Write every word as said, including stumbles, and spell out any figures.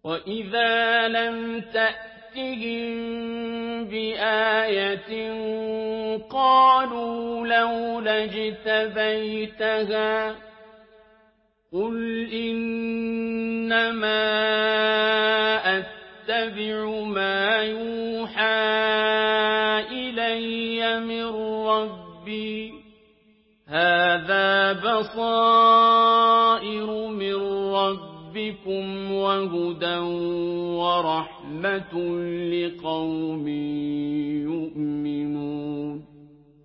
وَإِذَا لَمْ تَأْتِهِم بِآيَةٍ قَالُوا لَوْلَا اجْتَبَيْتَهَا ۚ قُلْ إِنَّمَا أَتَّبِعُ مَا يُوحَىٰ إِلَيَّ مِن رَّبِّي ۚ هَٰذَا بَصَائِرُ مِن رَّبِّكُمْ وَهُدًى وَرَحْمَةٌ لِّقَوْمٍ يُؤْمِنُونَ